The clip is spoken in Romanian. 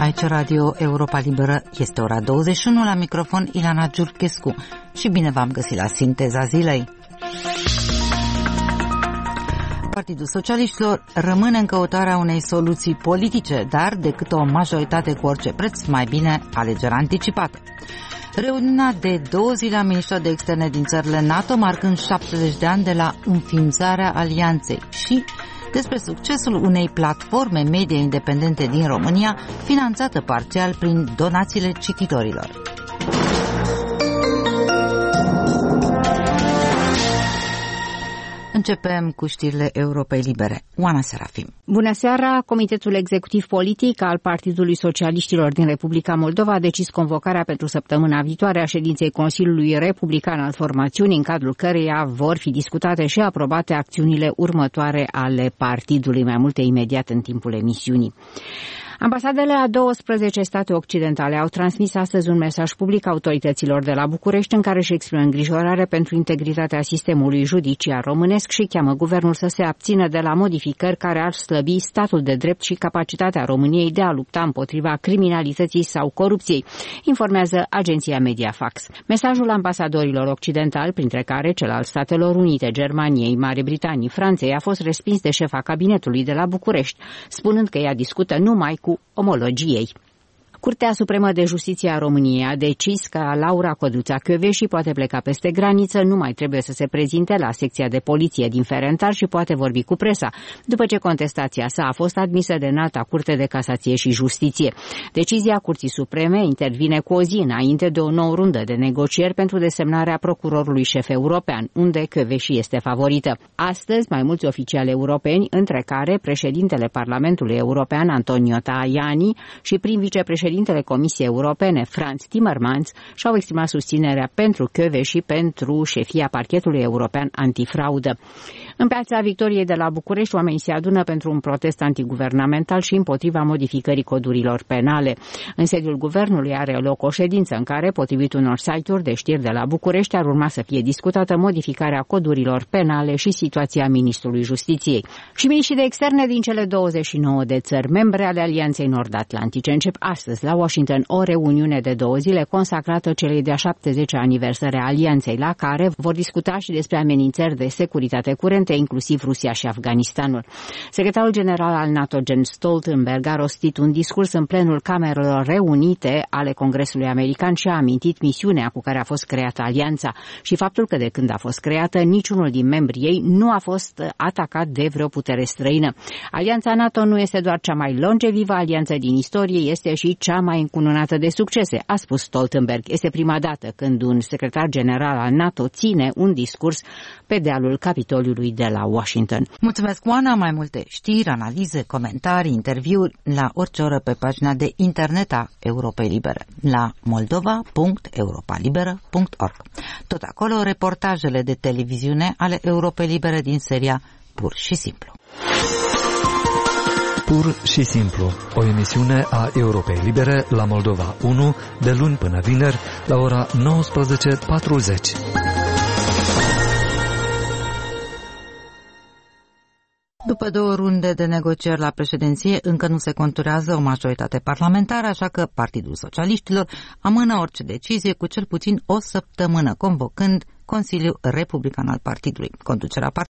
aici Radio Europa Liberă, este ora 21, la microfon Ilana Giurchescu și bine v-am găsit la Sinteza Zilei. Partidul Socialiștilor rămâne în căutarea unei soluții politice, dar decât o majoritate cu orice preț, mai bine alegeri anticipate. Reuniunea de 2 zile a ministrilor de externe din țările NATO, marcând 70 de ani de la înființarea alianței și despre succesul unei platforme media independente din România, finanțată parțial prin donațiile cititorilor. Începem cu știrile Europei Libere. Oana Serafim. Bună seara! Comitetul Executiv Politic al Partidului Socialiștilor din Republica Moldova a decis convocarea pentru săptămâna viitoare a ședinței Consiliului Republican al formațiunii, în cadrul căreia vor fi discutate și aprobate acțiunile următoare ale partidului, mai multe imediat în timpul emisiunii. Ambasadele a 12 state occidentale au transmis astăzi un mesaj public autorităților de la București în care își exprimă îngrijorare pentru integritatea sistemului judiciar românesc și cheamă guvernul să se abțină de la modificări care ar slăbi statul de drept și capacitatea României de a lupta împotriva criminalității sau corupției, informează agenția Mediafax. Mesajul ambasadorilor occidentali, printre care cel al Statelor Unite, Germaniei, Marii Britanii, Franței, a fost respins de șefa cabinetului de la București, spunând că ea discută numai cu omologii ei. Curtea Supremă de Justiție a României a decis că Laura Codruța Kövesi poate pleca peste graniță, nu mai trebuie să se prezinte la secția de poliție din Ferentar și poate vorbi cu presa, după ce contestația sa a fost admisă de Înalta Curte de Casație și Justiție. Decizia Curții Supreme intervine cu o zi înainte de o nouă rundă de negocieri pentru desemnarea procurorului șef european, unde Kövesi este favorită. Astăzi, mai mulți oficiali europeni, între care președintele Parlamentului European Antonio Tajani și prim-vicepreședintele Comisiei Europene Frans Timmermans și-au exprimat susținerea pentru Kövesi și pentru șefia Parchetului European Antifraudă. În Piața Victoriei de la București, oamenii se adună pentru un protest antiguvernamental și împotriva modificării codurilor penale. În sediul guvernului are loc o ședință în care, potrivit unor site-uri de știri de la București, ar urma să fie discutată modificarea codurilor penale și situația ministrului Justiției. Și miniștrii de externe din cele 29 de țări membre ale Alianței Nord-Atlantice încep astăzi la Washington o reuniune de 2 zile consacrată celei de-a 70-a aniversare a Alianței, la care vor discuta și despre amenințări de securitate curente, inclusiv Rusia și Afganistanul. Secretarul general al NATO, Jens Stoltenberg, a rostit un discurs în plenul Camerelor Reunite ale Congresului American și a amintit misiunea cu care a fost creată alianța și faptul că de când a fost creată, niciunul din membrii ei nu a fost atacat de vreo putere străină. Alianța NATO nu este doar cea mai longevivă alianță din istorie, este și cea mai încununată de succese, a spus Stoltenberg. Este prima dată când un secretar general al NATO ține un discurs pe dealul Capitoliului de la Washington. Mulțumesc, Oana. Mai multe știri, analize, comentarii, interviuri la orice oră pe pagina de internet a Europei Libere, la moldova.europalibera.org. Tot acolo reportajele de televiziune ale Europei Libere din seria Pur și Simplu. Pur și Simplu, o emisiune a Europei Libere la Moldova 1, de luni până vineri, la ora 19:40. După 2 runde de negocieri la președinție, încă nu se conturează o majoritate parlamentară, așa că Partidul Socialiștilor amână orice decizie cu cel puțin o săptămână, convocând Consiliul Republican al partidului. Conducerea